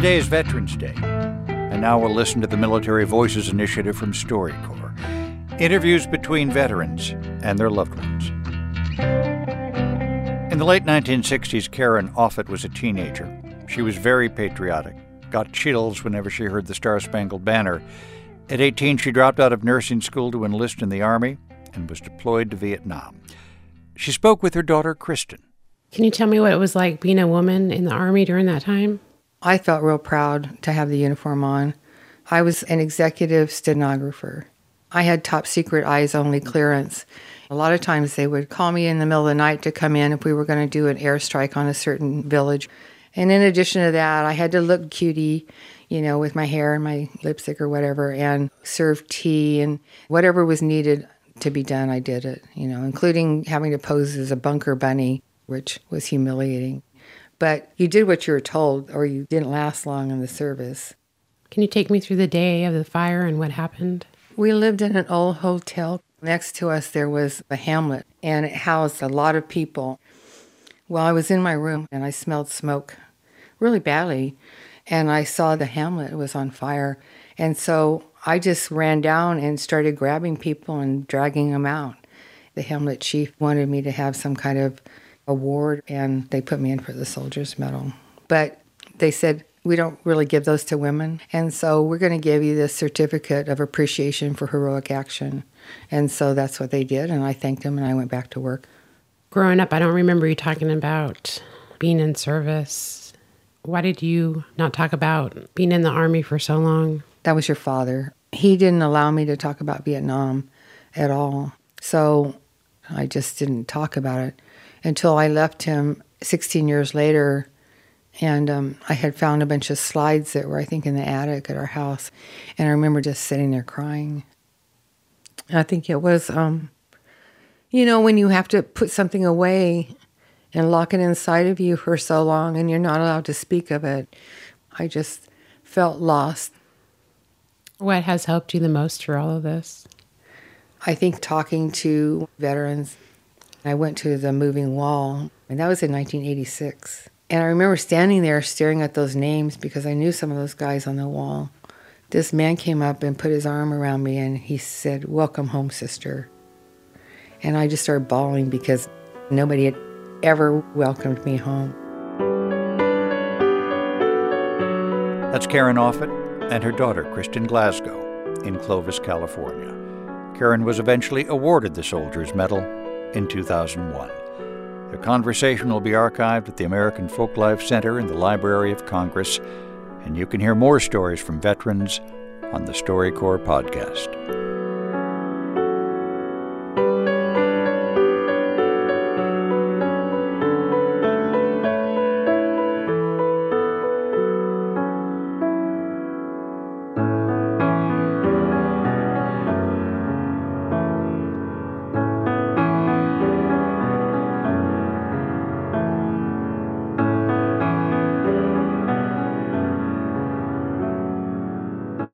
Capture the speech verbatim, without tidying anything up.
Today is Veterans Day, and now we'll listen to the Military Voices Initiative from StoryCorps. Interviews between veterans and their loved ones. In the late nineteen sixties, Karen Offutt was a teenager. She was very patriotic, got chills whenever she heard the Star-Spangled Banner. At eighteen, she dropped out of nursing school to enlist in the Army and was deployed to Vietnam. She spoke with her daughter, Kristen. Can you tell me what it was like being a woman in the Army during that time? I felt real proud to have the uniform on. I was an executive stenographer. I had top secret eyes-only clearance. A lot of times they would call me in the middle of the night to come in if we were going to do an airstrike on a certain village. And in addition to that, I had to look cutie, you know, with my hair and my lipstick or whatever, and serve tea and whatever was needed to be done, I did it, you know, including having to pose as a bunker bunny, which was humiliating. But you did what you were told, or you didn't last long in the service. Can you take me through the day of the fire and what happened? We lived in an old hotel. Next to us, there was a hamlet, and it housed a lot of people. Well, I was in my room, and I smelled smoke really badly, and I saw the hamlet was on fire. And so I just ran down and started grabbing people and dragging them out. The hamlet chief wanted me to have some kind of award, and they put me in for the Soldier's Medal. But they said, we don't really give those to women, and so we're going to give you this certificate of appreciation for heroic action. And so that's what they did, and I thanked them, and I went back to work. Growing up, I don't remember you talking about being in service. Why did you not talk about being in the Army for so long? That was your father. He didn't allow me to talk about Vietnam at all. So I just didn't talk about it until I left him sixteen years later. And um, I had found a bunch of slides that were, I think, in the attic at our house. And I remember just sitting there crying. And I think it was, um, you know, when you have to put something away and lock it inside of you for so long and you're not allowed to speak of it, I just felt lost. What has helped you the most through all of this? I think talking to veterans. I went to the Moving Wall, and that was in nineteen eighty-six. And I remember standing there staring at those names because I knew some of those guys on the wall. This man came up and put his arm around me, and he said, "Welcome home, sister." And I just started bawling because nobody had ever welcomed me home. That's Karen Offutt and her daughter, Kristen Glasgow, in Clovis, California. Karen was eventually awarded the Soldier's Medal in two thousand one. The conversation will be archived at the American Folklife Center in the Library of Congress, and you can hear more stories from veterans on the StoryCorps podcast.